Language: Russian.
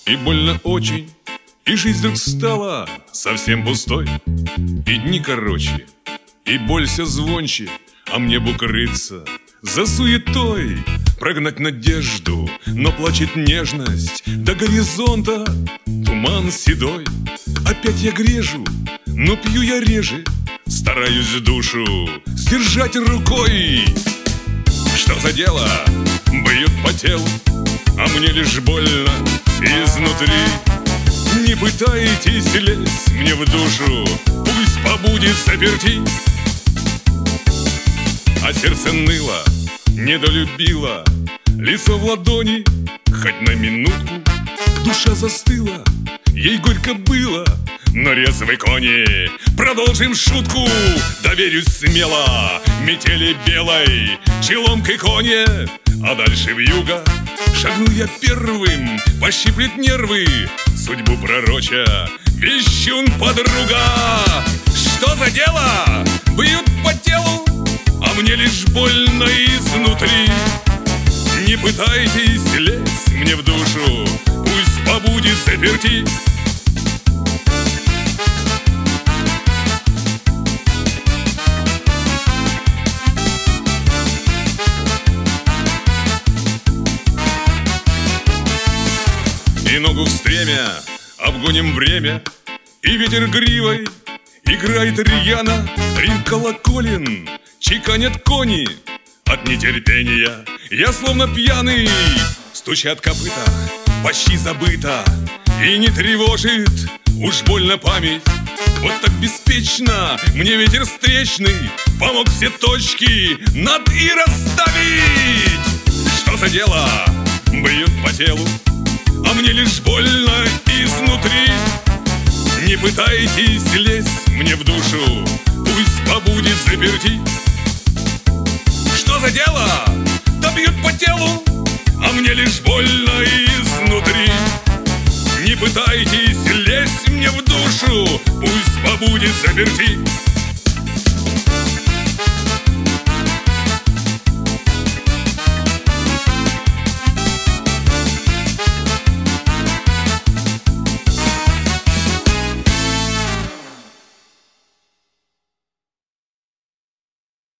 И больно очень, и жизнь вдруг стала совсем пустой. И дни короче, и боль все звонче, а мне б укрыться за суетой, прогнать надежду, но плачет нежность до горизонта, туман седой. Опять я грежу, но пью я реже, стараюсь душу сдержать рукой. Что за дело? Бьют по телу, а мне лишь больно изнутри. Не пытайтесь лезть мне в душу, пусть побудет заперти. А сердце ныло, недолюбило, лицо в ладони, хоть на минутку. Душа застыла, ей горько было, но резвые кони, продолжим шутку. Доверюсь смело метели белой, челом к иконе, а дальше вьюга. Шагну я первым, пощиплет нервы, судьбу пророча, вещун подруга. Что за дело? Бьют по телу, а мне лишь больно изнутри. Не пытайтесь лезть мне в душу, пусть побудет заперти. И ногу в стремя обгоним время, и ветер гривой играет рьяно. Ринг колоколен чеканят кони, от нетерпения я словно пьяный. Стучат копыта, почти забыто, и не тревожит уж больно память. Вот так беспечно мне ветер встречный помог все точки над «и» расставить. Что за дело? Бьют по телу, а мне лишь больно изнутри. Не пытайтесь лезть мне в душу, пусть побудет заперти. Что за дело? Да бьют по телу, а мне лишь больно изнутри. Не пытайтесь лезть мне в душу, пусть побудет заперти.